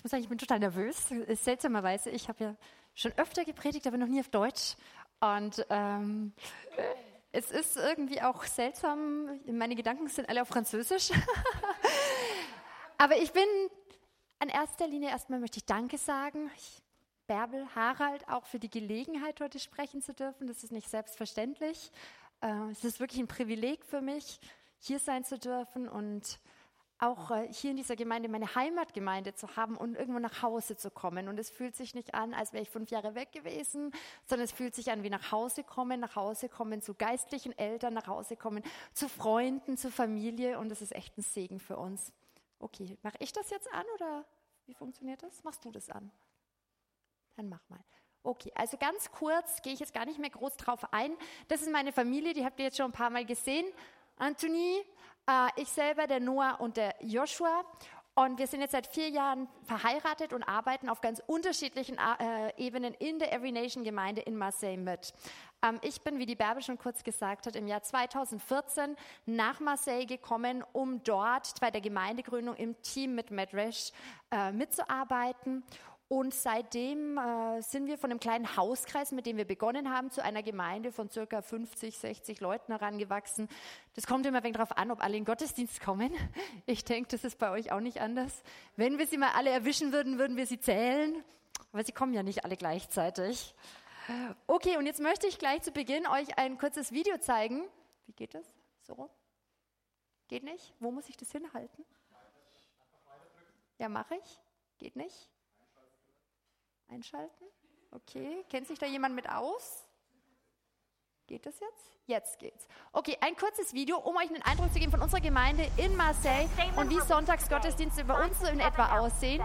Ich muss sagen, ich bin total nervös. Seltsamerweise, ich habe ja schon öfter gepredigt, aber noch nie auf Deutsch. Und es ist irgendwie auch seltsam, meine Gedanken sind alle auf Französisch. Aber ich bin in erster Linie erstmal möchte ich Danke sagen. Bärbel, Harald, auch für die Gelegenheit, heute sprechen zu dürfen. Das ist nicht selbstverständlich. Es ist wirklich ein Privileg für mich, hier sein zu dürfen und auch hier in dieser Gemeinde meine Heimatgemeinde zu haben und irgendwo nach Hause zu kommen. Und es fühlt sich nicht an, als wäre ich 5 Jahre weg gewesen, sondern es fühlt sich an wie nach Hause kommen zu geistlichen Eltern, nach Hause kommen zu Freunden, zu Familie. Und das ist echt ein Segen für uns. Okay, mache ich das jetzt an oder wie funktioniert das? Machst du das an? Dann mach mal. Okay, also ganz kurz, gehe ich jetzt gar nicht mehr groß drauf ein. Das ist meine Familie, die habt ihr jetzt schon ein paar Mal gesehen. Anthony, ich selber, der Noah und der Joshua. Und wir sind jetzt seit 4 Jahren verheiratet und arbeiten auf ganz unterschiedlichen Ebenen in der Every Nation Gemeinde in Marseille mit. Ich bin, wie die Bärbel schon kurz gesagt hat, im Jahr 2014 nach Marseille gekommen, um dort bei der Gemeindegründung im Team mit Matt Resch mitzuarbeiten. Und seitdem sind wir von einem kleinen Hauskreis, mit dem wir begonnen haben, zu einer Gemeinde von ca. 50, 60 Leuten herangewachsen. Das kommt immer ein wenig darauf an, ob alle in den Gottesdienst kommen. Ich denke, das ist bei euch auch nicht anders. Wenn wir sie mal alle erwischen würden, würden wir sie zählen. Aber sie kommen ja nicht alle gleichzeitig. Okay, und jetzt möchte ich gleich zu Beginn euch ein kurzes Video zeigen. Wie geht das? So? Geht nicht? Wo muss ich das hinhalten? Ja, mache ich. Geht nicht? Einschalten. Okay, kennt sich da jemand mit aus? Geht das jetzt? Jetzt geht's. Okay, ein kurzes Video, um euch einen Eindruck zu geben von unserer Gemeinde in Marseille und wie Sonntagsgottesdienste bei uns so in etwa aussehen.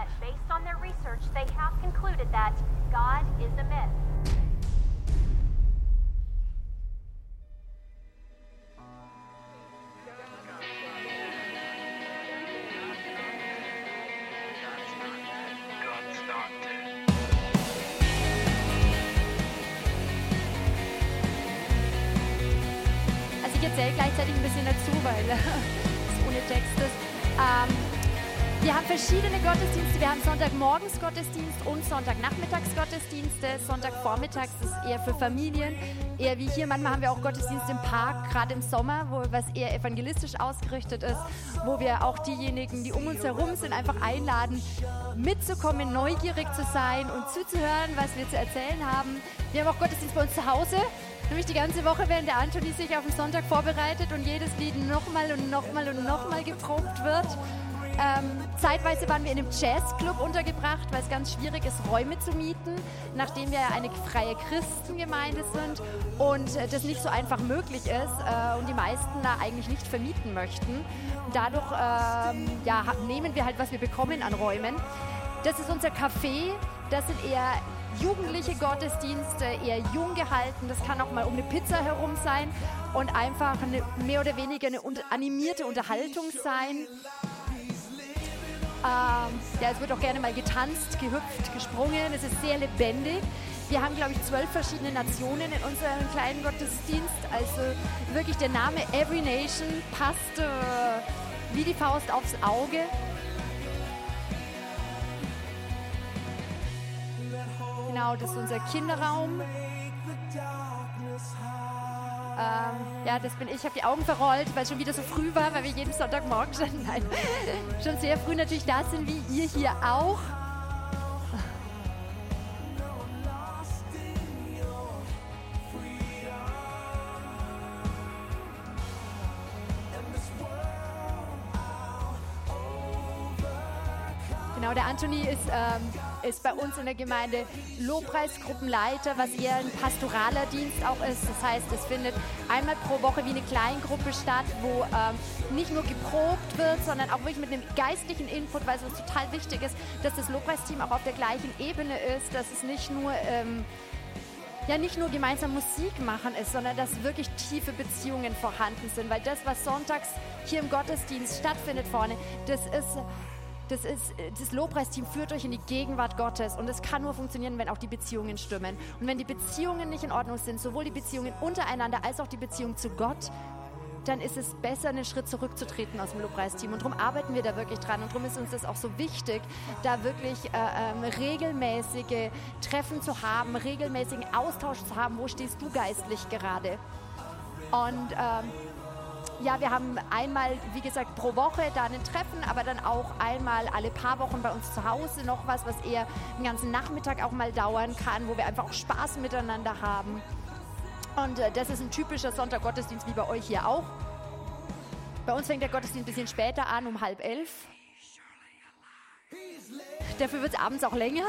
Gleichzeitig ein bisschen dazu, weil es ohne Text ist. Wir haben verschiedene Gottesdienste. Wir haben Sonntagmorgens Gottesdienst und Sonntagnachmittags-Gottesdienste. Sonntagvormittags ist eher für Familien, eher wie hier. Manchmal haben wir auch Gottesdienste im Park, gerade im Sommer, was eher evangelistisch ausgerichtet ist, wo wir auch diejenigen, die um uns herum sind, einfach einladen, mitzukommen, neugierig zu sein und zuzuhören, was wir zu erzählen haben. Wir haben auch Gottesdienst bei uns zu Hause. Nämlich die ganze Woche, während der Anthony sich auf den Sonntag vorbereitet und jedes Lied nochmal und nochmal und nochmal geprobt wird. Zeitweise waren wir in einem Jazzclub untergebracht, weil es ganz schwierig ist, Räume zu mieten, nachdem wir eine freie Christengemeinde sind und das nicht so einfach möglich ist und die meisten da eigentlich nicht vermieten möchten. Dadurch nehmen wir halt, was wir bekommen an Räumen. Das ist unser Café, das sind eher jugendliche Gottesdienste, eher jung gehalten. Das kann auch mal um eine Pizza herum sein und einfach mehr oder weniger eine animierte Unterhaltung sein. Es wird auch gerne mal getanzt, gehüpft, gesprungen. Es ist sehr lebendig. Wir haben, glaube ich, 12 verschiedene Nationen in unserem kleinen Gottesdienst. Also wirklich der Name Every Nation passt wie die Faust aufs Auge. Genau, das ist unser Kinderraum. Das bin ich. Ich habe die Augen verrollt, weil es schon wieder so früh war, weil wir jeden Sonntagmorgen schon sehr früh natürlich da sind, wie ihr hier auch. Genau, der Anthony ist bei uns in der Gemeinde Lobpreisgruppenleiter, was eher ein pastoraler Dienst auch ist. Das heißt, es findet einmal pro Woche wie eine Kleingruppe statt, wo nicht nur geprobt wird, sondern auch wirklich mit einem geistlichen Input, weil es uns total wichtig ist, dass das Lobpreisteam auch auf der gleichen Ebene ist, dass es nicht nur gemeinsam Musik machen ist, sondern dass wirklich tiefe Beziehungen vorhanden sind, weil das, was sonntags hier im Gottesdienst stattfindet vorne, das Lobpreisteam führt euch in die Gegenwart Gottes und es kann nur funktionieren, wenn auch die Beziehungen stimmen. Und wenn die Beziehungen nicht in Ordnung sind, sowohl die Beziehungen untereinander als auch die Beziehung zu Gott, dann ist es besser, einen Schritt zurückzutreten aus dem Lobpreisteam. Und darum arbeiten wir da wirklich dran. Und darum ist uns das auch so wichtig, da wirklich regelmäßige Treffen zu haben, regelmäßigen Austausch zu haben. Wo stehst du geistlich gerade? Und ja, wir haben einmal, wie gesagt, pro Woche da ein Treffen, aber dann auch einmal alle paar Wochen bei uns zu Hause noch was eher den ganzen Nachmittag auch mal dauern kann, wo wir einfach auch Spaß miteinander haben. Und das ist ein typischer Sonntaggottesdienst wie bei euch hier auch. Bei uns fängt der Gottesdienst ein bisschen später an, um 10:30. Dafür wird es abends auch länger.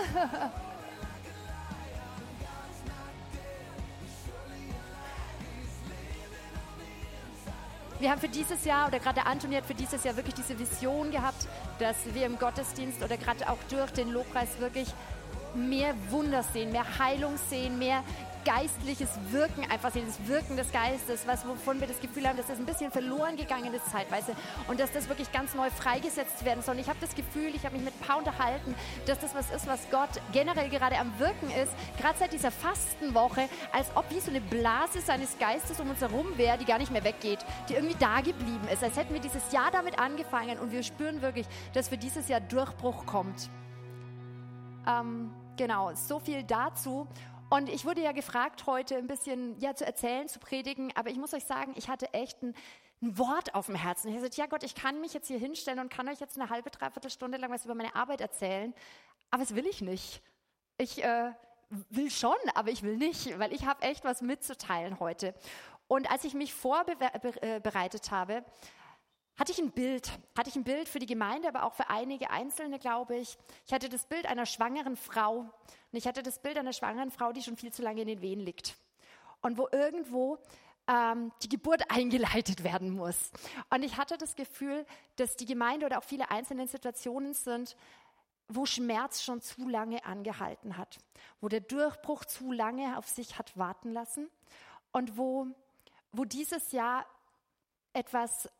Wir haben für dieses Jahr, oder gerade der Antoni hat für dieses Jahr wirklich diese Vision gehabt, dass wir im Gottesdienst oder gerade auch durch den Lobpreis wirklich mehr Wunder sehen, mehr Heilung sehen, mehr geistliches Wirken einfach sehen, das Wirken des Geistes, wovon wir das Gefühl haben, dass das ein bisschen verloren gegangen ist zeitweise und dass das wirklich ganz neu freigesetzt werden soll. Und ich habe das Gefühl, ich habe mich mit ein paar unterhalten, dass das was ist, was Gott generell gerade am Wirken ist, gerade seit dieser Fastenwoche, als ob wie so eine Blase seines Geistes um uns herum wäre, die gar nicht mehr weggeht, die irgendwie da geblieben ist, als hätten wir dieses Jahr damit angefangen und wir spüren wirklich, dass für dieses Jahr Durchbruch kommt. Genau, so viel dazu. Und ich wurde ja gefragt, heute ein bisschen zu erzählen, zu predigen, aber ich muss euch sagen, ich hatte echt ein Wort auf dem Herzen. Ich habe gesagt, ja Gott, ich kann mich jetzt hier hinstellen und kann euch jetzt eine halbe, dreiviertel Stunde lang was über meine Arbeit erzählen, aber das will ich nicht. Ich will schon, aber ich will nicht, weil ich habe echt was mitzuteilen heute. Und als ich mich vorbereitet habe, hatte ich ein Bild für die Gemeinde, aber auch für einige Einzelne, glaube ich. Ich hatte das Bild einer schwangeren Frau. Und ich hatte das Bild einer schwangeren Frau, die schon viel zu lange in den Wehen liegt. Und wo irgendwo die Geburt eingeleitet werden muss. Und ich hatte das Gefühl, dass die Gemeinde oder auch viele einzelne Situationen sind, wo Schmerz schon zu lange angehalten hat. Wo der Durchbruch zu lange auf sich hat warten lassen. Und wo dieses Jahr etwas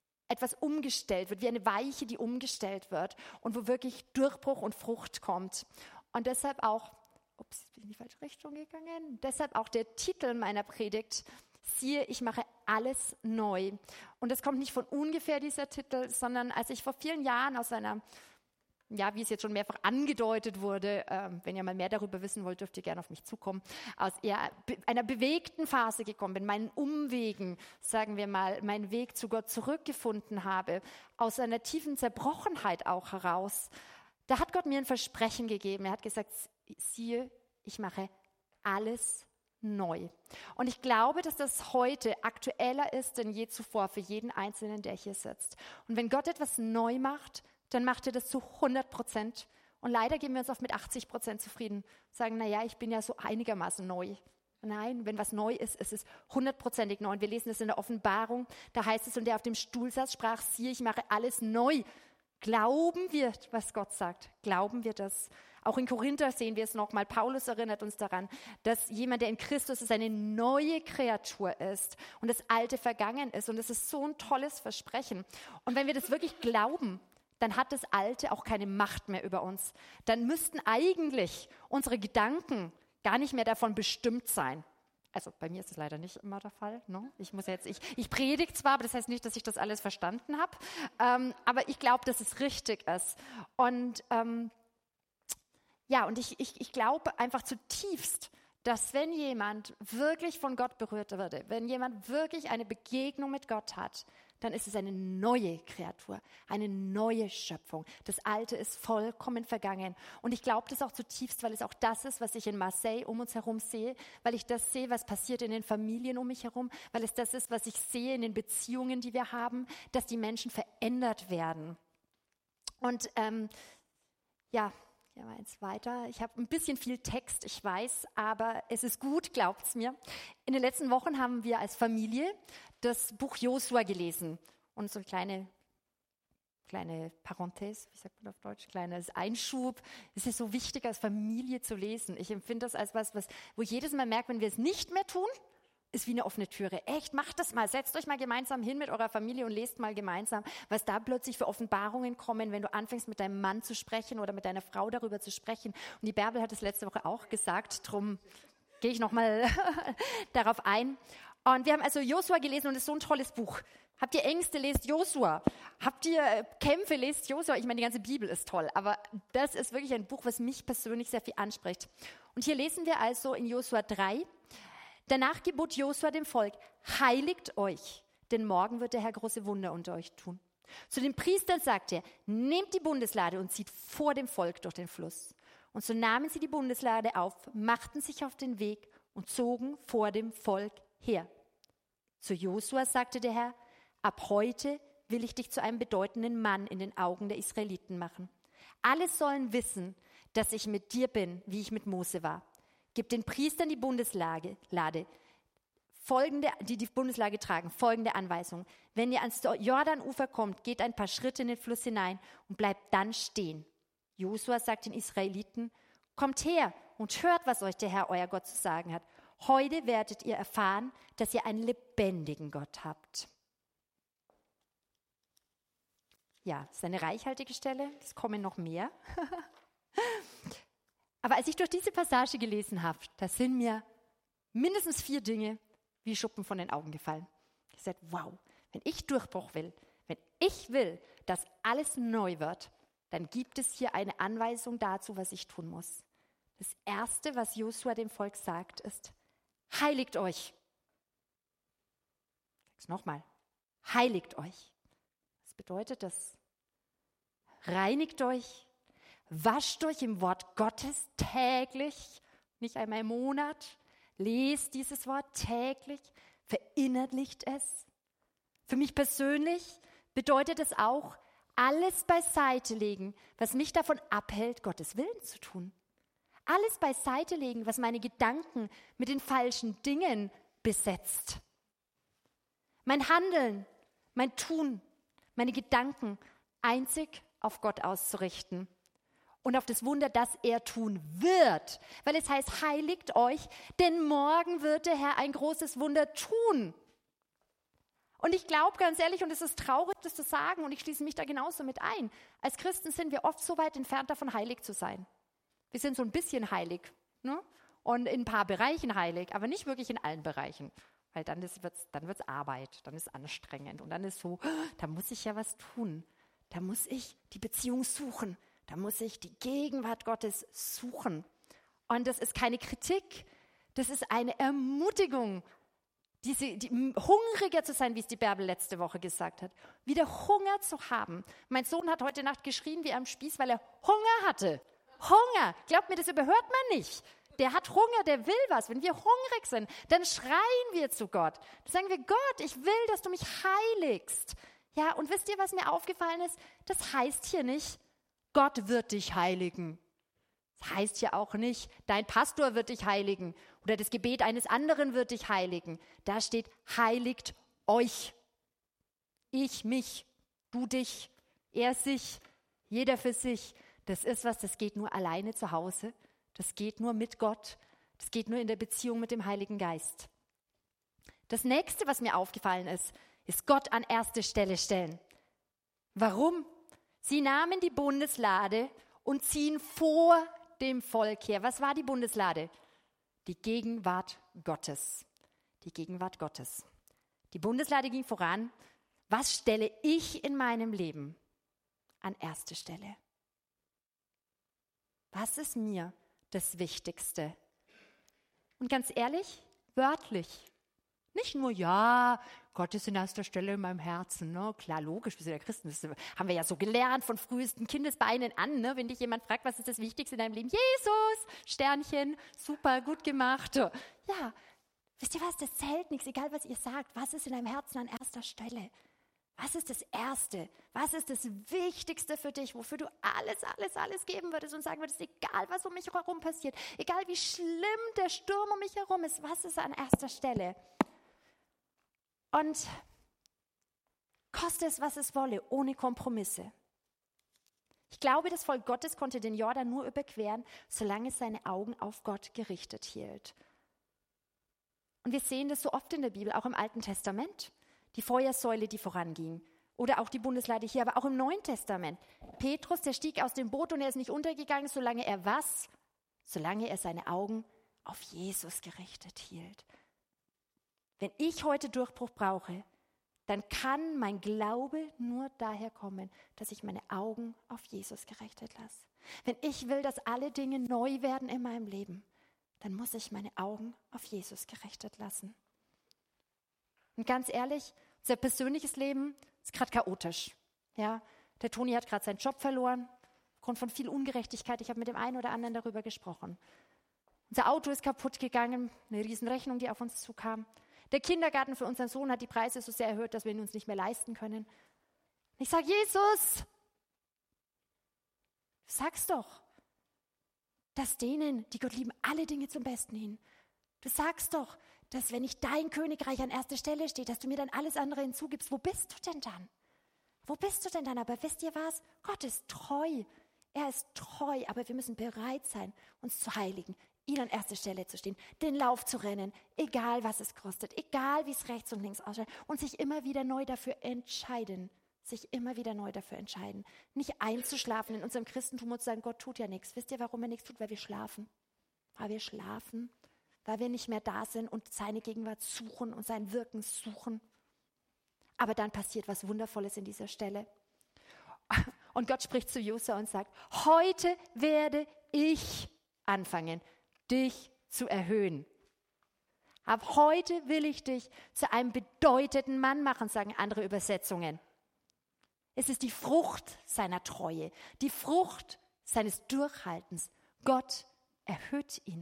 umgestellt wird, wie eine Weiche, die umgestellt wird und wo wirklich Durchbruch und Frucht kommt. Und deshalb auch, bin ich in die falsche Richtung gegangen? Deshalb auch der Titel meiner Predigt, siehe, ich mache alles neu. Und das kommt nicht von ungefähr, dieser Titel, sondern als ich vor vielen Jahren aus einer, wie es jetzt schon mehrfach angedeutet wurde, wenn ihr mal mehr darüber wissen wollt, dürft ihr gerne auf mich zukommen, aus eher einer bewegten Phase gekommen bin, meinen Umwegen, sagen wir mal, meinen Weg zu Gott zurückgefunden habe, aus einer tiefen Zerbrochenheit auch heraus. Da hat Gott mir ein Versprechen gegeben. Er hat gesagt, siehe, ich mache alles neu. Und ich glaube, dass das heute aktueller ist denn je zuvor für jeden Einzelnen, der hier sitzt. Und wenn Gott etwas neu macht, dann macht er das zu 100%. Und leider geben wir uns oft mit 80% zufrieden. Sagen, naja, ich bin ja so einigermaßen neu. Nein, wenn was neu ist, ist es 100%ig neu. Und wir lesen es in der Offenbarung. Da heißt es, und der auf dem Stuhl saß, sprach, siehe, ich mache alles neu. Glauben wir, was Gott sagt? Glauben wir das? Auch in Korinther sehen wir es nochmal. Paulus erinnert uns daran, dass jemand, der in Christus ist, eine neue Kreatur ist und das Alte vergangen ist. Und es ist so ein tolles Versprechen. Und wenn wir das wirklich glauben, dann hat das Alte auch keine Macht mehr über uns. Dann müssten eigentlich unsere Gedanken gar nicht mehr davon bestimmt sein. Also bei mir ist das leider nicht immer der Fall. Ne? Ich predige zwar, aber das heißt nicht, dass ich das alles verstanden habe. Aber ich glaube, dass es richtig ist. Und ich glaube einfach zutiefst, dass wenn jemand wirklich von Gott berührt würde, wenn jemand wirklich eine Begegnung mit Gott hat, dann ist es eine neue Kreatur, eine neue Schöpfung. Das Alte ist vollkommen vergangen. Und ich glaube das auch zutiefst, weil es auch das ist, was ich in Marseille um uns herum sehe, weil ich das sehe, was passiert in den Familien um mich herum, weil es das ist, was ich sehe in den Beziehungen, die wir haben, dass die Menschen verändert werden. Und jetzt weiter. Ich habe ein bisschen viel Text, ich weiß, aber es ist gut, glaubt's mir. In den letzten Wochen haben wir als Familie das Buch Josua gelesen und so eine kleine Parenthese, wie sagt man auf Deutsch, kleines Einschub. Es ist so wichtig, als Familie zu lesen. Ich empfinde das als was, wo jedes Mal merkt, wenn wir es nicht mehr tun, ist wie eine offene Türe. Echt, macht das mal. Setzt euch mal gemeinsam hin mit eurer Familie und lest mal gemeinsam, was da plötzlich für Offenbarungen kommen, wenn du anfängst, mit deinem Mann zu sprechen oder mit deiner Frau darüber zu sprechen. Und die Bärbel hat es letzte Woche auch gesagt, drum gehe ich nochmal darauf ein. Und wir haben also Josua gelesen und es ist so ein tolles Buch. Habt ihr Ängste, lest Josua. Habt ihr Kämpfe, lest Josua. Ich meine, die ganze Bibel ist toll, aber das ist wirklich ein Buch, was mich persönlich sehr viel anspricht. Und hier lesen wir also in Josua 3, danach gebot Josua dem Volk, heiligt euch, denn morgen wird der Herr große Wunder unter euch tun. Zu den Priestern sagte er, nehmt die Bundeslade und zieht vor dem Volk durch den Fluss. Und so nahmen sie die Bundeslade auf, machten sich auf den Weg und zogen vor dem Volk her. Zu Josua sagte der Herr, ab heute will ich dich zu einem bedeutenden Mann in den Augen der Israeliten machen. Alle sollen wissen, dass ich mit dir bin, wie ich mit Mose war. Gib den Priestern die Bundeslade, die Bundeslade tragen, folgende Anweisung. Wenn ihr ans Jordanufer kommt, geht ein paar Schritte in den Fluss hinein und bleibt dann stehen. Josua sagt den Israeliten, kommt her und hört, was euch der Herr, euer Gott, zu sagen hat. Heute werdet ihr erfahren, dass ihr einen lebendigen Gott habt. Ja, das ist eine reichhaltige Stelle, es kommen noch mehr. Aber als ich durch diese Passage gelesen habe, da sind mir mindestens 4 Dinge wie Schuppen von den Augen gefallen. Ich sagte, wow, wenn ich Durchbruch will, wenn ich will, dass alles neu wird, dann gibt es hier eine Anweisung dazu, was ich tun muss. Das Erste, was Josua dem Volk sagt, ist, heiligt euch. Ich sage es nochmal, heiligt euch. Was bedeutet das? Reinigt euch, wascht euch im Wort Gottes täglich, nicht einmal im Monat. Lest dieses Wort täglich, verinnerlicht es. Für mich persönlich bedeutet es auch, alles beiseite legen, was mich davon abhält, Gottes Willen zu tun. Alles beiseite legen, was meine Gedanken mit den falschen Dingen besetzt. Mein Handeln, mein Tun, meine Gedanken einzig auf Gott auszurichten. Und auf das Wunder, das er tun wird. Weil es heißt, heiligt euch, denn morgen wird der Herr ein großes Wunder tun. Und ich glaube ganz ehrlich, und es ist traurig, das zu sagen, und ich schließe mich da genauso mit ein, als Christen sind wir oft so weit entfernt davon, heilig zu sein. Wir sind so ein bisschen heilig, ne? Und in ein paar Bereichen heilig, aber nicht wirklich in allen Bereichen. Weil dann wird's Arbeit, dann ist es anstrengend und dann ist so, da muss ich ja was tun. Da muss ich die Beziehung suchen. Da muss ich die Gegenwart Gottes suchen. Und das ist keine Kritik, das ist eine Ermutigung, hungriger zu sein, wie es die Bärbel letzte Woche gesagt hat. Wieder Hunger zu haben. Mein Sohn hat heute Nacht geschrien wie am Spieß, weil er Hunger hatte. Hunger, glaubt mir, das überhört man nicht. Der hat Hunger, der will was. Wenn wir hungrig sind, dann schreien wir zu Gott. Dann sagen wir, Gott, ich will, dass du mich heiligst. Ja, und wisst ihr, was mir aufgefallen ist? Das heißt hier nicht, Gott wird dich heiligen. Das heißt ja auch nicht, dein Pastor wird dich heiligen oder das Gebet eines anderen wird dich heiligen. Da steht, heiligt euch. Ich mich, du dich, er sich, jeder für sich. Das ist was, das geht nur alleine zu Hause. Das geht nur mit Gott. Das geht nur in der Beziehung mit dem Heiligen Geist. Das nächste, was mir aufgefallen ist Gott an erste Stelle stellen. Warum? Sie nahmen die Bundeslade und ziehen vor dem Volk her. Was war die Bundeslade? Die Gegenwart Gottes. Die Gegenwart Gottes. Die Bundeslade ging voran. Was stelle ich in meinem Leben an erste Stelle? Was ist mir das Wichtigste? Und ganz ehrlich, wörtlich. Nicht nur, ja, Gott ist an erster Stelle in meinem Herzen. Ne? Klar, logisch, wir sind ja Christen. Das haben wir ja so gelernt von frühesten Kindesbeinen an. Ne? Wenn dich jemand fragt, was ist das Wichtigste in deinem Leben? Jesus, Sternchen, super, gut gemacht. Ja, wisst ihr was, das zählt nichts, egal was ihr sagt. Was ist in deinem Herzen an erster Stelle? Was ist das Erste? Was ist das Wichtigste für dich, wofür du alles geben würdest und sagen würdest, egal was um mich herum passiert, egal wie schlimm der Sturm um mich herum ist, was ist an erster Stelle? Und koste es, was es wolle, ohne Kompromisse. Ich glaube, das Volk Gottes konnte den Jordan nur überqueren, solange es seine Augen auf Gott gerichtet hielt. Und wir sehen das so oft in der Bibel, auch im Alten Testament. Die Feuersäule, die voranging. Oder auch die Bundeslade hier, aber auch im Neuen Testament. Petrus, der stieg aus dem Boot und er ist nicht untergegangen, solange er was? Solange er seine Augen auf Jesus gerichtet hielt. Wenn ich heute Durchbruch brauche, dann kann mein Glaube nur daher kommen, dass ich meine Augen auf Jesus gerichtet lasse. Wenn ich will, dass alle Dinge neu werden in meinem Leben, dann muss ich meine Augen auf Jesus gerichtet lassen. Und ganz ehrlich, unser persönliches Leben ist gerade chaotisch. Ja, der Toni hat gerade seinen Job verloren, aufgrund von viel Ungerechtigkeit. Ich habe mit dem einen oder anderen darüber gesprochen. Unser Auto ist kaputt gegangen, eine Riesenrechnung, die auf uns zukam. Der Kindergarten für unseren Sohn hat die Preise so sehr erhöht, dass wir ihn uns nicht mehr leisten können. Ich sage, Jesus, du sagst doch, dass denen, die Gott lieben, alle Dinge zum Besten hin. Du sagst doch, dass wenn ich dein Königreich an erster Stelle stehe, dass du mir dann alles andere hinzugibst. Wo bist du denn dann? Wo bist du denn dann? Aber wisst ihr was? Gott ist treu. Er ist treu, aber wir müssen bereit sein, uns zu heiligen, ihn an erster Stelle zu stehen, den Lauf zu rennen, egal was es kostet, egal wie es rechts und links ausschaut und sich immer wieder neu dafür entscheiden. Nicht einzuschlafen in unserem Christentum und zu sagen, Gott tut ja nichts. Wisst ihr, warum er nichts tut? Weil wir schlafen. Weil wir nicht mehr da sind und seine Gegenwart suchen und sein Wirken suchen. Aber dann passiert was Wundervolles in dieser Stelle. Und Gott spricht zu Josua und sagt, heute werde ich anfangen, dich zu erhöhen. Ab heute will ich dich zu einem bedeutenden Mann machen, sagen andere Übersetzungen. Es ist die Frucht seiner Treue, die Frucht seines Durchhaltens. Gott erhöht ihn.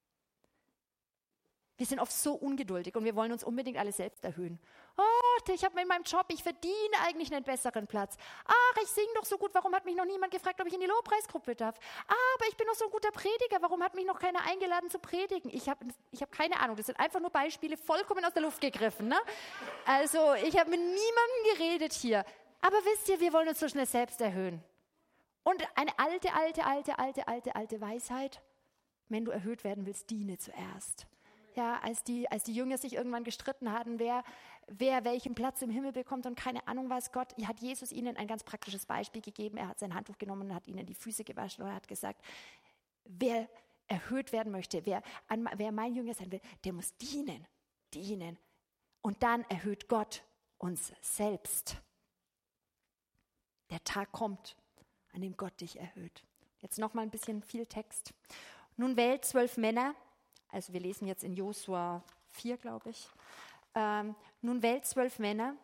Wir sind oft so ungeduldig und wir wollen uns unbedingt alle selbst erhöhen. Oh, ich habe in meinem Job, ich verdiene eigentlich einen besseren Platz. Ach, ich singe doch so gut, warum hat mich noch niemand gefragt, ob ich in die Lobpreisgruppe darf? Aber ich bin doch so ein guter Prediger, warum hat mich noch keiner eingeladen zu predigen? Ich hab keine Ahnung, das sind einfach nur Beispiele, vollkommen aus der Luft gegriffen. Ne? Also, ich habe mit niemandem geredet hier. Aber wisst ihr, wir wollen uns so schnell selbst erhöhen. Und eine alte Weisheit, wenn du erhöht werden willst, diene zuerst. Ja, als die Jünger sich irgendwann gestritten hatten, wer welchen Platz im Himmel bekommt und keine Ahnung was, Gott hat Jesus ihnen ein ganz praktisches Beispiel gegeben. Er hat sein Handtuch genommen und hat ihnen die Füße gewaschen und hat gesagt, wer erhöht werden möchte, wer mein Jünger sein will, der muss dienen. Und dann erhöht Gott uns selbst. Der Tag kommt, an dem Gott dich erhöht. Jetzt noch mal ein bisschen viel Text. Nun wählt 12 Männer, also wir lesen jetzt in Josua 4, glaube ich. Nun wählt 12 Männer,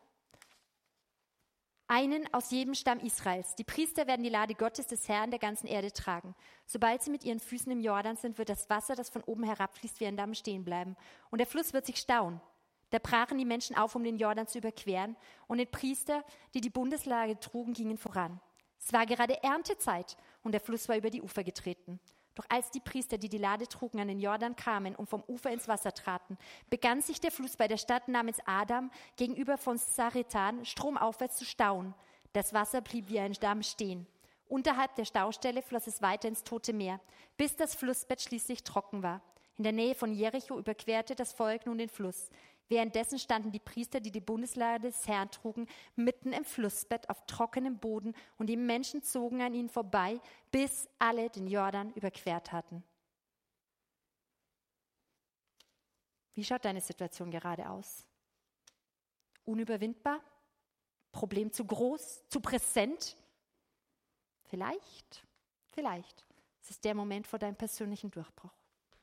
einen aus jedem Stamm Israels. Die Priester werden die Lade Gottes des Herrn der ganzen Erde tragen. Sobald sie mit ihren Füßen im Jordan sind, wird das Wasser, das von oben herabfließt, wie ein Damm stehen bleiben. Und der Fluss wird sich stauen. Da brachen die Menschen auf, um den Jordan zu überqueren. Und die Priester, die die Bundeslade trugen, gingen voran. Es war gerade Erntezeit und der Fluss war über die Ufer getreten. Doch als die Priester, die die Lade trugen, an den Jordan kamen und vom Ufer ins Wasser traten, begann sich der Fluss bei der Stadt namens Adam gegenüber von Saretan stromaufwärts zu stauen. Das Wasser blieb wie ein Damm stehen. Unterhalb der Staustelle floss es weiter ins Tote Meer, bis das Flussbett schließlich trocken war. In der Nähe von Jericho überquerte das Volk nun den Fluss. Währenddessen standen die Priester, die die Bundeslade des Herrn trugen, mitten im Flussbett auf trockenem Boden und die Menschen zogen an ihnen vorbei, bis alle den Jordan überquert hatten. Wie schaut deine Situation gerade aus? Unüberwindbar? Problem zu groß? Zu präsent? Vielleicht. Es ist der Moment vor deinem persönlichen Durchbruch.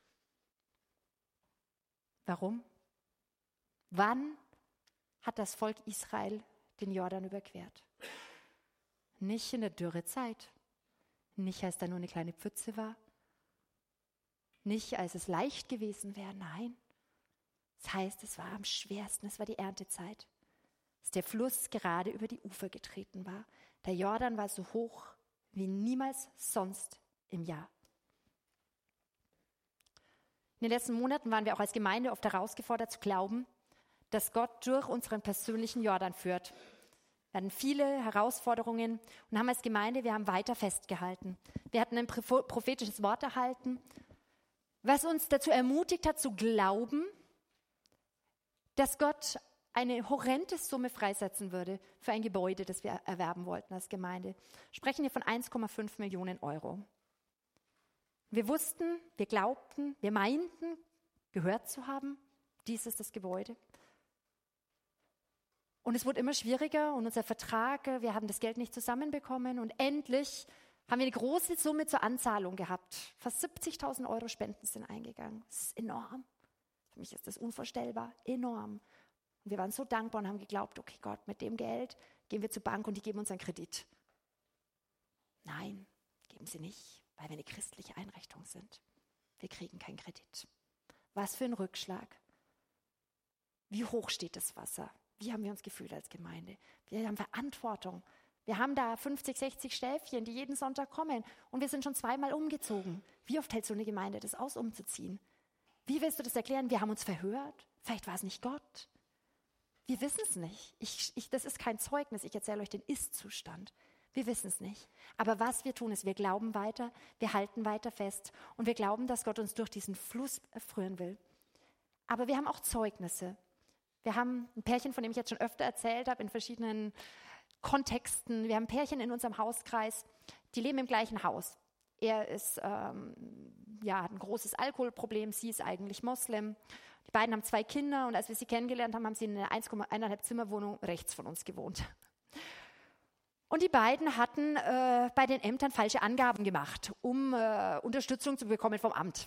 Warum? Wann hat das Volk Israel den Jordan überquert? Nicht in der Dürrezeit, nicht als da nur eine kleine Pfütze war, nicht als es leicht gewesen wäre, nein. Das heißt, es war am schwersten, es war die Erntezeit, als der Fluss gerade über die Ufer getreten war. Der Jordan war so hoch wie niemals sonst im Jahr. In den letzten Monaten waren wir auch als Gemeinde oft herausgefordert zu glauben, dass Gott durch unseren persönlichen Jordan führt. Wir hatten viele Herausforderungen und haben als Gemeinde, wir haben weiter festgehalten. Wir hatten ein prophetisches Wort erhalten, was uns dazu ermutigt hat zu glauben, dass Gott eine horrende Summe freisetzen würde für ein Gebäude, das wir erwerben wollten als Gemeinde. Sprechen wir von 1,5 Millionen Euro. Wir wussten, wir glaubten, wir meinten, gehört zu haben, dies ist das Gebäude. Und es wurde immer schwieriger und unser Vertrag, wir haben das Geld nicht zusammenbekommen und endlich haben wir eine große Summe zur Anzahlung gehabt. Fast 70.000 Euro Spenden sind eingegangen. Das ist enorm. Für mich ist das unvorstellbar, enorm. Und wir waren so dankbar und haben geglaubt, okay Gott, mit dem Geld gehen wir zur Bank und die geben uns einen Kredit. Nein, geben sie nicht, weil wir eine christliche Einrichtung sind. Wir kriegen keinen Kredit. Was für ein Rückschlag. Wie hoch steht das Wasser? Wie haben wir uns gefühlt als Gemeinde? Wir haben Verantwortung. Wir haben da 50, 60 Stäfchen, die jeden Sonntag kommen. Und wir sind schon 2-mal umgezogen. Wie oft hält so eine Gemeinde das aus, umzuziehen? Wie willst du das erklären? Wir haben uns verhört. Vielleicht war es nicht Gott. Wir wissen es nicht. Das ist kein Zeugnis. Ich erzähle euch den Ist-Zustand. Wir wissen es nicht. Aber was wir tun, ist, wir glauben weiter, wir halten weiter fest. Und wir glauben, dass Gott uns durch diesen Fluss führen will. Aber wir haben auch Zeugnisse. Wir haben ein Pärchen, von dem ich jetzt schon öfter erzählt habe, in verschiedenen Kontexten. Wir haben Pärchen in unserem Hauskreis, die leben im gleichen Haus. Er ist, hat ein großes Alkoholproblem, sie ist eigentlich Moslem. Die beiden haben 2 Kinder und als wir sie kennengelernt haben, haben sie in einer 1,5 Zimmerwohnung rechts von uns gewohnt. Und die beiden hatten bei den Ämtern falsche Angaben gemacht, um Unterstützung zu bekommen vom Amt.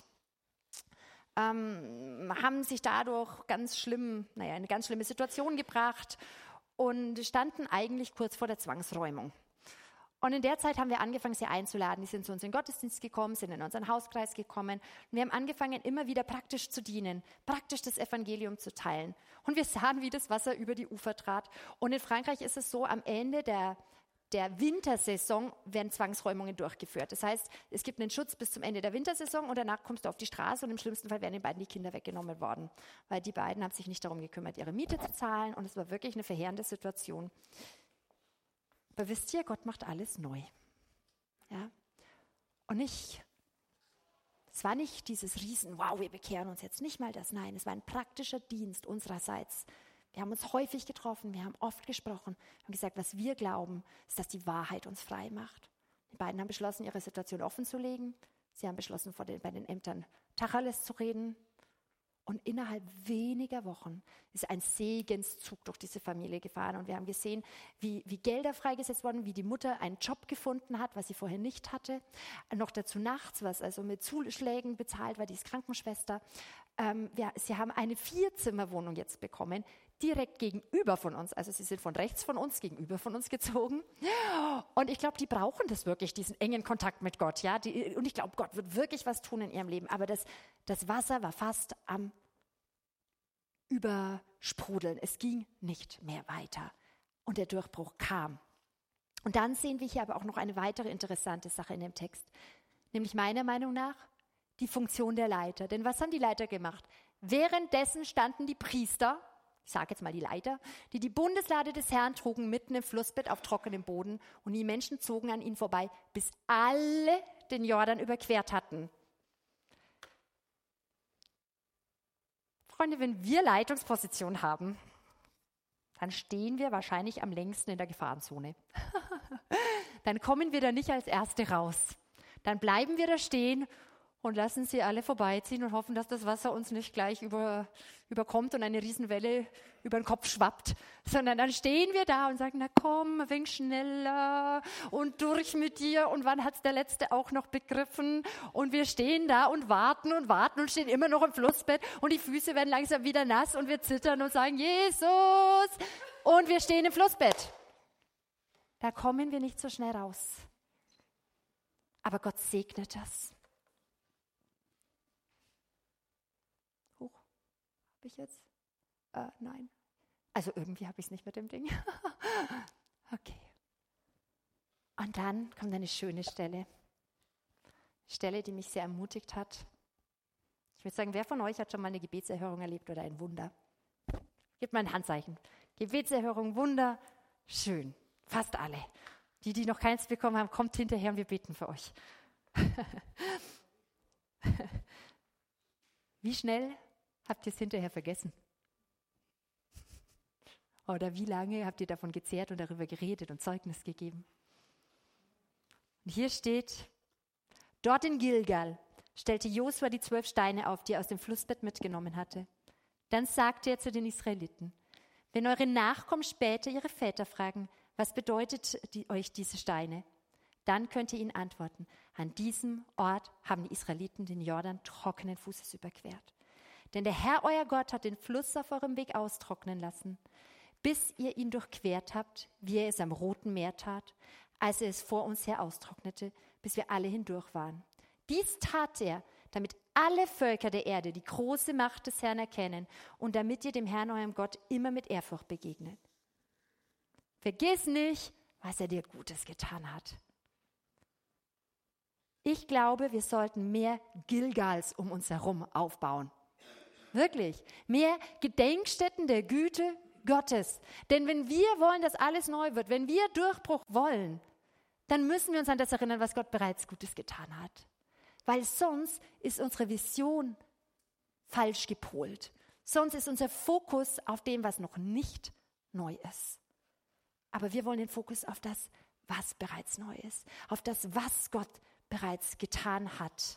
Haben sich dadurch in eine ganz schlimme Situation gebracht und standen eigentlich kurz vor der Zwangsräumung. Und in der Zeit haben wir angefangen, sie einzuladen. Die sind zu uns in den Gottesdienst gekommen, sind in unseren Hauskreis gekommen. Und wir haben angefangen, immer wieder praktisch zu dienen, praktisch das Evangelium zu teilen. Und wir sahen, wie das Wasser über die Ufer trat. Und in Frankreich ist es so, am Ende der Wintersaison werden Zwangsräumungen durchgeführt. Das heißt, es gibt einen Schutz bis zum Ende der Wintersaison und danach kommst du auf die Straße und im schlimmsten Fall werden den beiden die Kinder weggenommen worden, weil die beiden haben sich nicht darum gekümmert, ihre Miete zu zahlen und es war wirklich eine verheerende Situation. Aber wisst ihr, Gott macht alles neu. Ja? Und es war nicht dieses Riesen, wow, wir bekehren uns jetzt, nicht mal das, nein, es war ein praktischer Dienst unsererseits. Wir haben uns häufig getroffen, wir haben oft gesprochen und gesagt, was wir glauben, ist, dass die Wahrheit uns frei macht. Die beiden haben beschlossen, ihre Situation offen zu legen. Sie haben beschlossen, bei den Ämtern Tacheles zu reden. Und innerhalb weniger Wochen ist ein Segenszug durch diese Familie gefahren. Und wir haben gesehen, wie Gelder freigesetzt wurden, wie die Mutter einen Job gefunden hat, was sie vorher nicht hatte. Noch dazu nachts, was also mit Zuschlägen bezahlt war, die ist Krankenschwester. Sie haben eine 4-Zimmer-Wohnung jetzt bekommen, direkt gegenüber von uns. Also sie sind von rechts von uns, gegenüber von uns gezogen. Und ich glaube, die brauchen das wirklich, diesen engen Kontakt mit Gott. Ja? Und ich glaube, Gott wird wirklich was tun in ihrem Leben. Aber das Wasser war fast am Übersprudeln. Es ging nicht mehr weiter. Und der Durchbruch kam. Und dann sehen wir hier aber auch noch eine weitere interessante Sache in dem Text. Nämlich meiner Meinung nach die Funktion der Leiter. Denn was haben die Leiter gemacht? Währenddessen standen die Priester, ich sage jetzt mal die Leiter, die Bundeslade des Herrn trugen mitten im Flussbett auf trockenem Boden und die Menschen zogen an ihnen vorbei, bis alle den Jordan überquert hatten. Freunde, wenn wir Leitungsposition haben, dann stehen wir wahrscheinlich am längsten in der Gefahrenzone. Dann kommen wir da nicht als Erste raus. Dann bleiben wir da stehen und lassen sie alle vorbeiziehen und hoffen, dass das Wasser uns nicht gleich überkommt und eine Riesenwelle über den Kopf schwappt, sondern dann stehen wir da und sagen, na komm, ein wenig schneller und durch mit dir und wann hat es der Letzte auch noch begriffen und wir stehen da und warten und stehen immer noch im Flussbett und die Füße werden langsam wieder nass und wir zittern und sagen, Jesus, und wir stehen im Flussbett. Da kommen wir nicht so schnell raus. Aber Gott segnet das. Habe ich jetzt? Nein. Also irgendwie habe ich es nicht mit dem Ding. Okay. Und dann kommt eine schöne Stelle. Stelle, die mich sehr ermutigt hat. Ich würde sagen, wer von euch hat schon mal eine Gebetserhörung erlebt oder ein Wunder? Gebt mal ein Handzeichen. Gebetserhörung, Wunder, schön. Fast alle. Die noch keins bekommen haben, kommt hinterher und wir beten für euch. Wie schnell habt ihr es hinterher vergessen? Oder wie lange habt ihr davon gezehrt und darüber geredet und Zeugnis gegeben? Und hier steht, dort in Gilgal stellte Josua die 12 Steine auf, die er aus dem Flussbett mitgenommen hatte. Dann sagte er zu den Israeliten, Wenn eure Nachkommen später ihre Väter fragen, was bedeutet euch diese Steine? Dann könnt ihr ihnen antworten, an diesem Ort haben die Israeliten den Jordan trockenen Fußes überquert. Denn der Herr, euer Gott, hat den Fluss auf eurem Weg austrocknen lassen, bis ihr ihn durchquert habt, wie er es am Roten Meer tat, als er es vor uns her austrocknete, bis wir alle hindurch waren. Dies tat er, damit alle Völker der Erde die große Macht des Herrn erkennen und damit ihr dem Herrn, eurem Gott, immer mit Ehrfurcht begegnet. Vergiss nicht, was er dir Gutes getan hat. Ich glaube, wir sollten mehr Gilgals um uns herum aufbauen. Wirklich. Mehr Gedenkstätten der Güte Gottes. Denn wenn wir wollen, dass alles neu wird, wenn wir Durchbruch wollen, dann müssen wir uns an das erinnern, was Gott bereits Gutes getan hat. Weil sonst ist unsere Vision falsch gepolt. Sonst ist unser Fokus auf dem, was noch nicht neu ist. Aber wir wollen den Fokus auf das, was bereits neu ist. Auf das, was Gott bereits getan hat.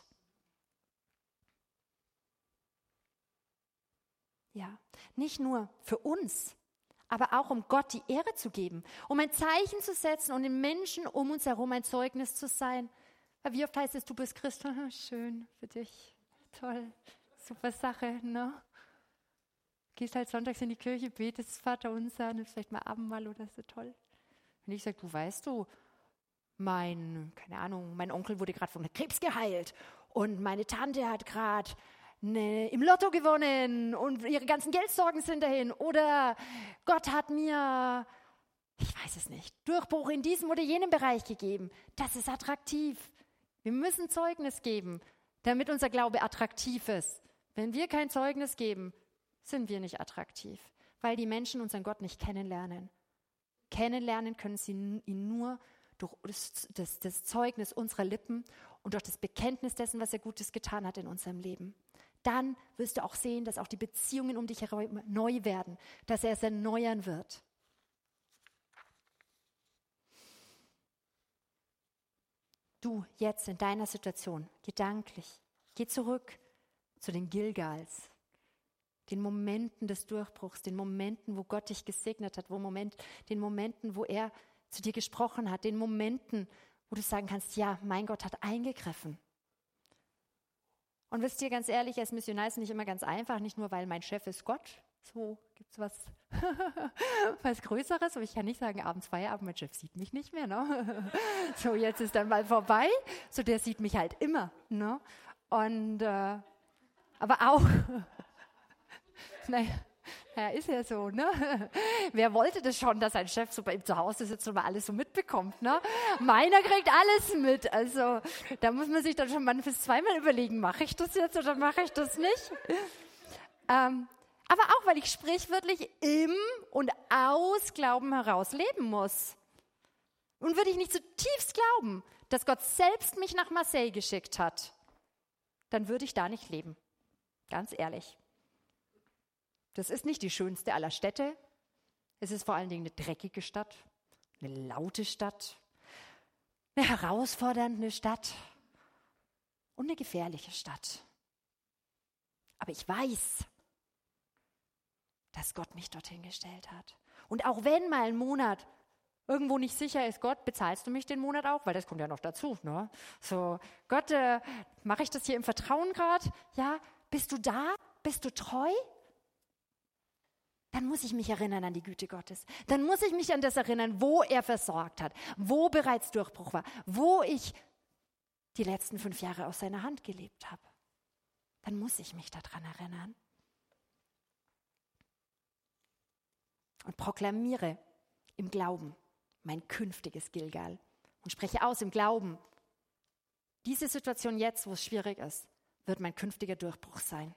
Ja, nicht nur für uns, aber auch um Gott die Ehre zu geben, um ein Zeichen zu setzen und den Menschen um uns herum ein Zeugnis zu sein. Weil wie oft heißt es, du bist Christ? Schön für dich, toll, super Sache, ne? Gehst halt sonntags in die Kirche, betest Vaterunser, nimmst vielleicht mal Abendmahl oder so, toll. Wenn ich sage, du weißt du, mein Onkel wurde gerade von Krebs geheilt und meine Tante hat gerade im Lotto gewonnen und ihre ganzen Geldsorgen sind dahin. Oder Gott hat mir, ich weiß es nicht, Durchbruch in diesem oder jenem Bereich gegeben. Das ist attraktiv. Wir müssen Zeugnis geben, damit unser Glaube attraktiv ist. Wenn wir kein Zeugnis geben, sind wir nicht attraktiv, weil die Menschen unseren Gott nicht kennenlernen. Kennenlernen können sie ihn nur durch das Zeugnis unserer Lippen und durch das Bekenntnis dessen, was er Gutes getan hat in unserem Leben. Dann wirst du auch sehen, dass auch die Beziehungen um dich herum neu werden, dass er es erneuern wird. Du jetzt in deiner Situation, gedanklich, geh zurück zu den Gilgals, den Momenten des Durchbruchs, den Momenten, wo Gott dich gesegnet hat, den Momenten, wo er zu dir gesprochen hat, den Momenten, wo du sagen kannst, ja, mein Gott hat eingegriffen. Und wisst ihr, ganz ehrlich, als Missionar ist es nicht immer ganz einfach, nicht nur, weil mein Chef ist Gott, so gibt es was Größeres, aber ich kann nicht sagen, abends Feierabend, mein Chef sieht mich nicht mehr, ne? So, jetzt ist dann mal vorbei, so der sieht mich halt immer, ne? Und, aber auch, naja, ist ja so, ne? Wer wollte das schon, dass ein Chef so bei ihm zu Hause sitzt und mal alles so mitbekommt, ne? Meiner kriegt alles mit, also da muss man sich dann schon manchmal zweimal überlegen, mache ich das jetzt oder mache ich das nicht? Aber auch, weil ich sprichwörtlich im und aus Glauben heraus leben muss. Und würde ich nicht zutiefst glauben, dass Gott selbst mich nach Marseille geschickt hat, dann würde ich da nicht leben, ganz ehrlich. Das ist nicht die schönste aller Städte. Es ist vor allen Dingen eine dreckige Stadt, eine laute Stadt, eine herausfordernde Stadt und eine gefährliche Stadt. Aber ich weiß, dass Gott mich dorthin gestellt hat. Und auch wenn mal ein Monat irgendwo nicht sicher ist, Gott, bezahlst du mich den Monat auch? Weil das kommt ja noch dazu, ne? So, Gott, mache ich das hier im Vertrauen gerade? Ja, bist du da? Bist du treu? Dann muss ich mich erinnern an die Güte Gottes. Dann muss ich mich an das erinnern, wo er versorgt hat, wo bereits Durchbruch war, wo ich die letzten 5 Jahre aus seiner Hand gelebt habe. Dann muss ich mich daran erinnern. Und proklamiere im Glauben mein künftiges Gilgal und spreche aus im Glauben. Diese Situation jetzt, wo es schwierig ist, wird mein künftiger Durchbruch sein.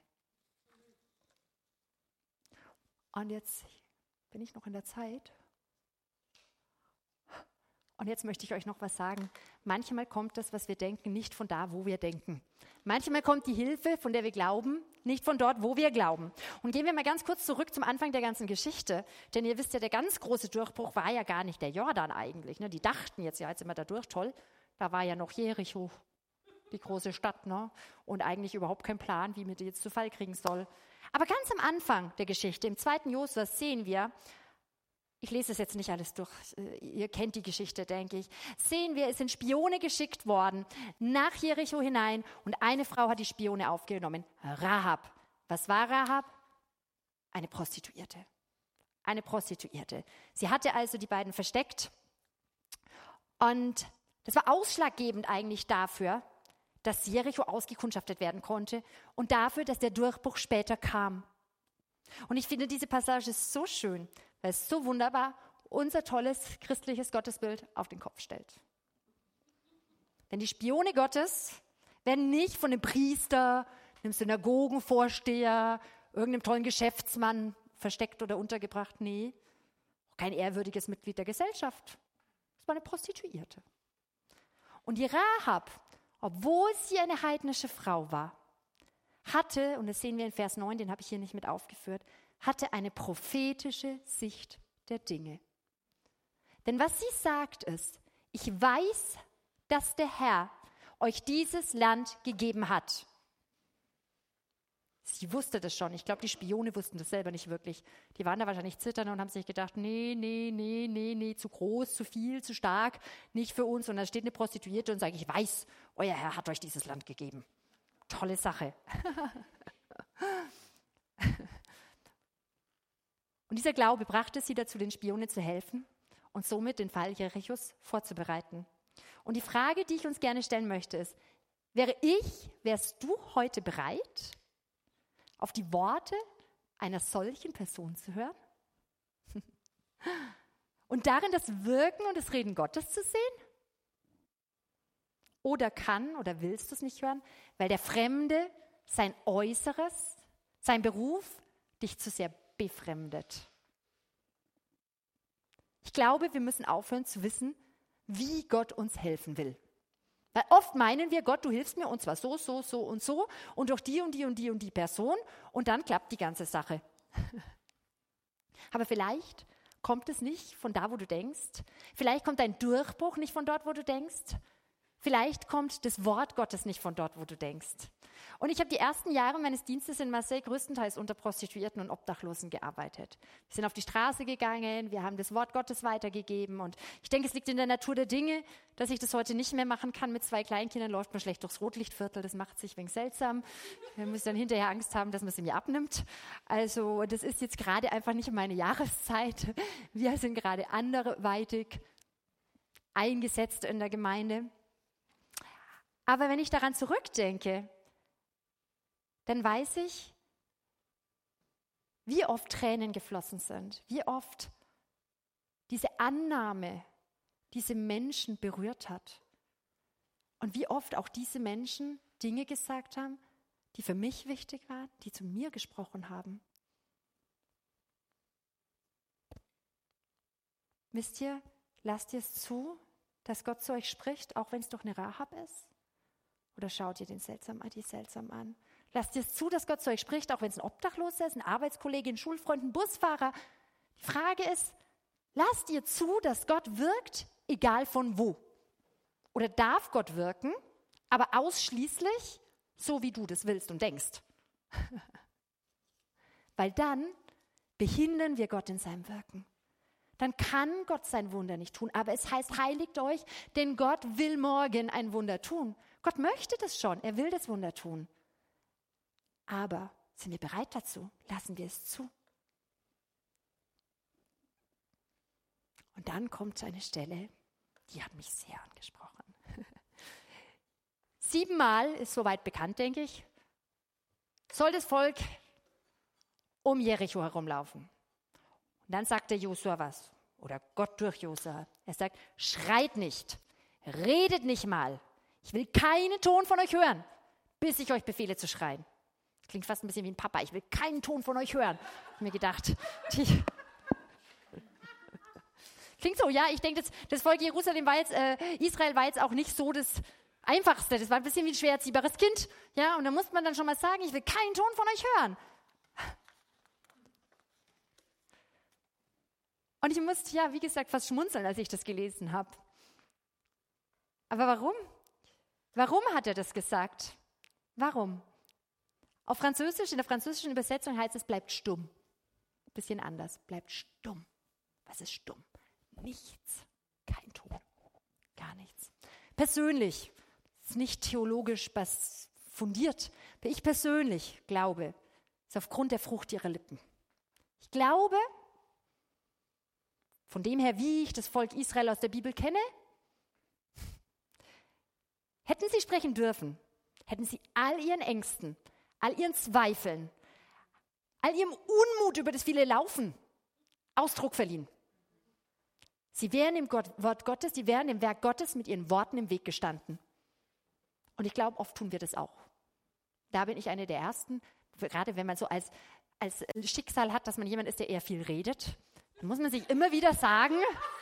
Und jetzt bin ich noch in der Zeit. Und jetzt möchte ich euch noch was sagen. Manchmal kommt das, was wir denken, nicht von da, wo wir denken. Manchmal kommt die Hilfe, von der wir glauben, nicht von dort, wo wir glauben. Und gehen wir mal ganz kurz zurück zum Anfang der ganzen Geschichte. Denn ihr wisst ja, der ganz große Durchbruch war ja gar nicht der Jordan eigentlich. Ne? Die dachten jetzt, ja, jetzt sind wir da durch, toll. Da war ja noch Jericho. die große Stadt, ne? Und eigentlich überhaupt keinen Plan, wie man die jetzt zu Fall kriegen soll. Aber ganz am Anfang der Geschichte, im 2. Josua, sehen wir, ich lese es jetzt nicht alles durch, ihr kennt die Geschichte, denke ich, sehen wir, es sind Spione geschickt worden nach Jericho hinein und eine Frau hat die Spione aufgenommen, Rahab. Was war Rahab? Eine Prostituierte. Eine Prostituierte. Sie hatte also die beiden versteckt und das war ausschlaggebend eigentlich dafür, dass Jericho ausgekundschaftet werden konnte und dafür, dass der Durchbruch später kam. Und ich finde diese Passage so schön, weil es so wunderbar unser tolles christliches Gottesbild auf den Kopf stellt. Denn die Spione Gottes werden nicht von einem Priester, einem Synagogenvorsteher, irgendeinem tollen Geschäftsmann versteckt oder untergebracht. Nee, kein ehrwürdiges Mitglied der Gesellschaft. Es war eine Prostituierte. Und die Rahab, obwohl sie eine heidnische Frau war, hatte, und das sehen wir in Vers 9, den habe ich hier nicht mit aufgeführt, hatte eine prophetische Sicht der Dinge. Denn was sie sagt ist, ich weiß, dass der Herr euch dieses Land gegeben hat. Sie wusste das schon. Ich glaube, die Spione wussten das selber nicht wirklich. Die waren da wahrscheinlich zittern und haben sich gedacht, nee, zu groß, zu viel, zu stark, nicht für uns. Und da steht eine Prostituierte und sagt, ich weiß, euer Herr hat euch dieses Land gegeben. Tolle Sache. Und dieser Glaube brachte sie dazu, den Spionen zu helfen und somit den Fall Jerichos vorzubereiten. Und die Frage, die ich uns gerne stellen möchte, ist, wärst du heute bereit, auf die Worte einer solchen Person zu hören? Und darin das Wirken und das Reden Gottes zu sehen? Oder willst du es nicht hören, weil der Fremde, sein Äußeres, sein Beruf dich zu sehr befremdet? Ich glaube, wir müssen aufhören zu wissen, wie Gott uns helfen will. Weil oft meinen wir, Gott, du hilfst mir und zwar so und durch die und die Person und dann klappt die ganze Sache. Aber vielleicht kommt es nicht von da, wo du denkst. Vielleicht kommt dein Durchbruch nicht von dort, wo du denkst. Vielleicht kommt das Wort Gottes nicht von dort, wo du denkst. Und ich habe die ersten Jahre meines Dienstes in Marseille größtenteils unter Prostituierten und Obdachlosen gearbeitet. Wir sind auf die Straße gegangen, wir haben das Wort Gottes weitergegeben und ich denke, es liegt in der Natur der Dinge, dass ich das heute nicht mehr machen kann. Mit 2 Kleinkindern läuft man schlecht durchs Rotlichtviertel, das macht sich ein wenig seltsam. Man muss dann hinterher Angst haben, dass man sie mir abnimmt. Also das ist jetzt gerade einfach nicht meine Jahreszeit. Wir sind gerade anderweitig eingesetzt in der Gemeinde. Aber wenn ich daran zurückdenke, dann weiß ich, wie oft Tränen geflossen sind, wie oft diese Annahme diese Menschen berührt hat und wie oft auch diese Menschen Dinge gesagt haben, die für mich wichtig waren, die zu mir gesprochen haben. Wisst ihr, lasst ihr es zu, dass Gott zu euch spricht, auch wenn es doch eine Rahab ist? Oder schaut ihr die seltsam an? Lasst ihr es zu, dass Gott zu euch spricht, auch wenn es ein Obdachloser ist, ein Arbeitskollege, ein Schulfreund, ein Busfahrer? Die Frage ist, lasst ihr zu, dass Gott wirkt, egal von wo? Oder darf Gott wirken, aber ausschließlich so, wie du das willst und denkst? Weil dann behindern wir Gott in seinem Wirken. Dann kann Gott sein Wunder nicht tun. Aber es heißt, heiligt euch, denn Gott will morgen ein Wunder tun. Gott möchte das schon, er will das Wunder tun. Aber sind wir bereit dazu? Lassen wir es zu? Und dann kommt eine Stelle, die hat mich sehr angesprochen. 7-mal ist soweit bekannt, denke ich, soll das Volk um Jericho herumlaufen. Und dann sagt der Josua was, oder Gott durch Josua. Er sagt, schreit nicht, redet nicht mal. Ich will keinen Ton von euch hören, bis ich euch befehle zu schreien. Klingt fast ein bisschen wie ein Papa, ich will keinen Ton von euch hören. Ich habe mir gedacht, klingt so, ja, ich denke, das Volk Jerusalem war jetzt, Israel war jetzt auch nicht so das Einfachste. Das war ein bisschen wie ein schwer erziehbares Kind. Ja, und da muss man dann schon mal sagen, ich will keinen Ton von euch hören. Und ich musste, ja, wie gesagt, fast schmunzeln, als ich das gelesen habe. Aber warum? Warum hat er das gesagt? Warum? Auf Französisch, in der französischen Übersetzung heißt es, bleibt stumm. Ein bisschen anders, bleibt stumm. Was ist stumm? Nichts, kein Ton, gar nichts. Persönlich, ist nicht theologisch fundiert, aber ich persönlich glaube, ist aufgrund der Frucht ihrer Lippen. Ich glaube, von dem her, wie ich das Volk Israel aus der Bibel kenne, hätten sie sprechen dürfen, hätten sie all ihren Ängsten, all ihren Zweifeln, all ihrem Unmut über das viele Laufen Ausdruck verliehen. Sie wären im Wort Gottes, sie wären dem Werk Gottes mit ihren Worten im Weg gestanden. Und ich glaube, oft tun wir das auch. Da bin ich eine der Ersten, gerade wenn man so als Schicksal hat, dass man jemand ist, der eher viel redet, dann muss man sich immer wieder sagen,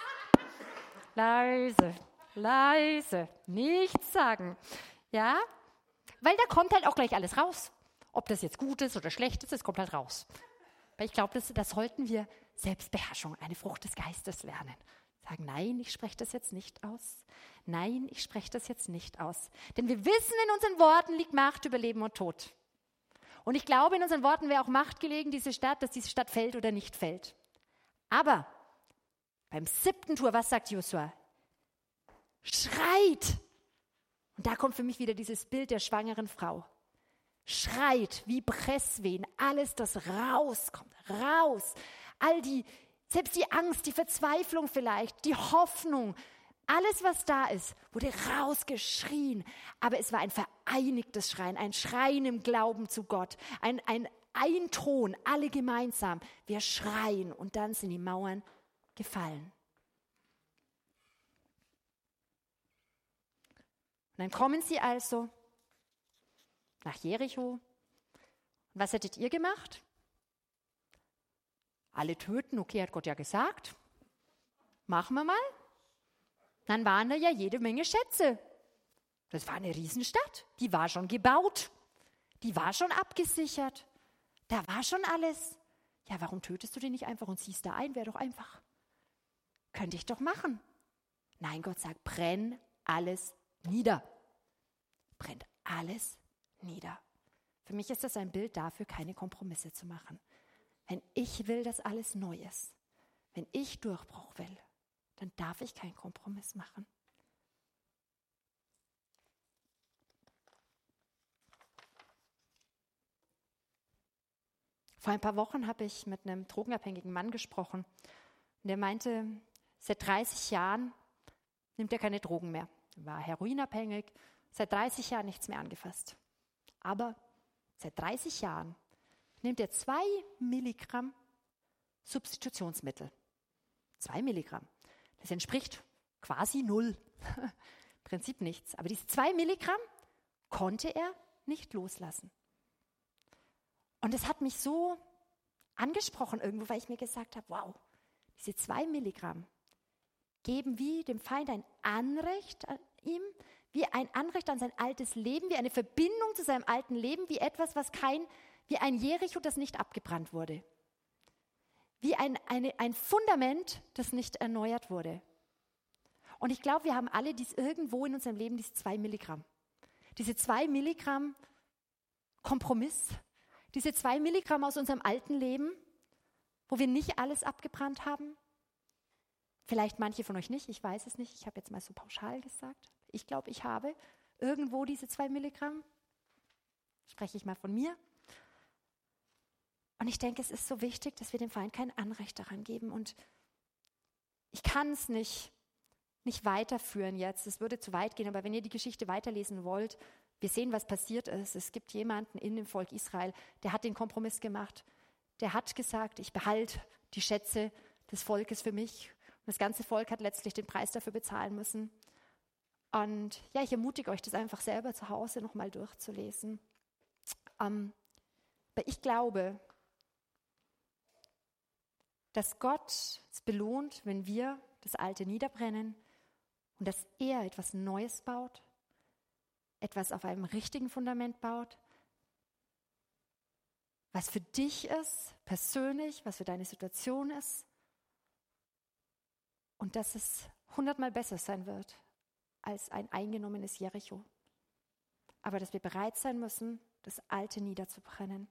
leise, leise, nichts sagen. Ja, weil da kommt halt auch gleich alles raus. Ob das jetzt gut ist oder schlecht ist, das kommt halt raus. Aber ich glaube, das sollten wir Selbstbeherrschung, eine Frucht des Geistes lernen. Sagen, nein, ich spreche das jetzt nicht aus. Nein, ich spreche das jetzt nicht aus. Denn wir wissen, in unseren Worten liegt Macht über Leben und Tod. Und ich glaube, in unseren Worten wäre auch Macht gelegen, dass diese Stadt fällt oder nicht fällt. Aber beim 7. Tour, was sagt Josua? Schreit! Und da kommt für mich wieder dieses Bild der schwangeren Frau. Schreit wie Presswehen, alles, das rauskommt, raus. Selbst die Angst, die Verzweiflung vielleicht, die Hoffnung, alles, was da ist, wurde rausgeschrien. Aber es war ein vereinigtes Schreien, ein Schreien im Glauben zu Gott, ein Ton, alle gemeinsam. Wir schreien und dann sind die Mauern gefallen. Und dann kommen sie also nach Jericho. Und was hättet ihr gemacht? Alle töten, okay, hat Gott ja gesagt. Machen wir mal. Dann waren da ja jede Menge Schätze. Das war eine Riesenstadt. Die war schon gebaut. Die war schon abgesichert. Da war schon alles. Ja, warum tötest du den nicht einfach und ziehst da ein? Wäre doch einfach. Könnte ich doch machen. Nein, Gott sagt, brenn alles nieder. Brennt alles nieder. Für mich ist das ein Bild dafür, keine Kompromisse zu machen. Wenn ich will, dass alles neu ist, wenn ich Durchbruch will, dann darf ich keinen Kompromiss machen. Vor ein paar Wochen habe ich mit einem drogenabhängigen Mann gesprochen. Und der meinte, seit 30 Jahren nimmt er keine Drogen mehr. Er war heroinabhängig, seit 30 Jahren nichts mehr angefasst. Aber seit 30 Jahren nimmt er 2 Milligramm Substitutionsmittel. 2 Milligramm. Das entspricht quasi 0. Im Prinzip nichts. Aber diese 2 Milligramm konnte er nicht loslassen. Und es hat mich so angesprochen irgendwo, weil ich mir gesagt habe, wow, diese 2 Milligramm geben wie dem Feind ein Anrecht an ihm, wie ein Anrecht an sein altes Leben, wie eine Verbindung zu seinem alten Leben, wie etwas, wie ein Jericho, das nicht abgebrannt wurde. Wie ein Fundament, das nicht erneuert wurde. Und ich glaube, wir haben alle irgendwo in unserem Leben diese 2 Milligramm. Diese 2 Milligramm Kompromiss, diese 2 Milligramm aus unserem alten Leben, wo wir nicht alles abgebrannt haben. Vielleicht manche von euch nicht, ich weiß es nicht. Ich habe jetzt mal so pauschal gesagt. Ich glaube, ich habe irgendwo diese 2 Milligramm. Spreche ich mal von mir. Und ich denke, es ist so wichtig, dass wir dem Feind kein Anrecht daran geben. Und ich kann es nicht weiterführen jetzt. Es würde zu weit gehen. Aber wenn ihr die Geschichte weiterlesen wollt, wir sehen, was passiert ist. Es gibt jemanden in dem Volk Israel, der hat den Kompromiss gemacht. Der hat gesagt, ich behalte die Schätze des Volkes für mich. Und das ganze Volk hat letztlich den Preis dafür bezahlen müssen. Und ja, ich ermutige euch, das einfach selber zu Hause nochmal durchzulesen. Aber ich glaube, dass Gott es belohnt, wenn wir das Alte niederbrennen und dass er etwas Neues baut, etwas auf einem richtigen Fundament baut, was für dich ist, persönlich, was für deine Situation ist und dass es 100-mal besser sein wird als ein eingenommenes Jericho. aber dass wir bereit sein müssen, das Alte niederzubrennen.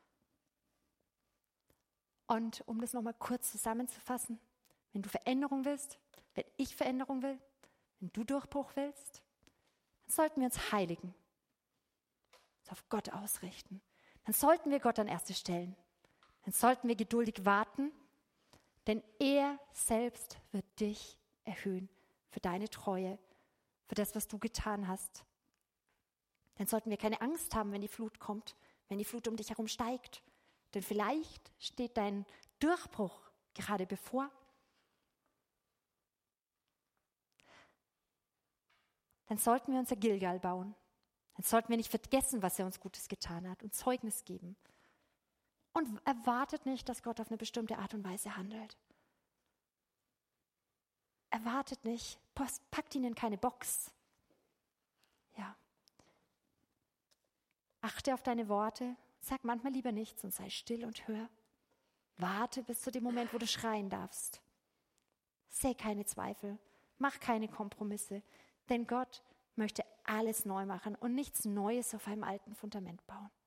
Und um das nochmal kurz zusammenzufassen, wenn du Veränderung willst, wenn ich Veränderung will, wenn du Durchbruch willst, dann sollten wir uns heiligen, uns auf Gott ausrichten. Dann sollten wir Gott an erste stellen. Dann sollten wir geduldig warten, denn er selbst wird dich erhöhen für deine Treue, für das, was du getan hast. Dann sollten wir keine Angst haben, wenn die Flut kommt, wenn die Flut um dich herum steigt. Denn vielleicht steht dein Durchbruch gerade bevor. Dann sollten wir unser Gilgal bauen. Dann sollten wir nicht vergessen, was er uns Gutes getan hat und Zeugnis geben. Und erwartet nicht, dass Gott auf eine bestimmte Art und Weise handelt. Erwartet nicht, packt ihn in keine Box. Ja. Achte auf deine Worte, sag manchmal lieber nichts und sei still und hör. Warte bis zu dem Moment, wo du schreien darfst. Säe keine Zweifel, mach keine Kompromisse, denn Gott möchte alles neu machen und nichts Neues auf einem alten Fundament bauen.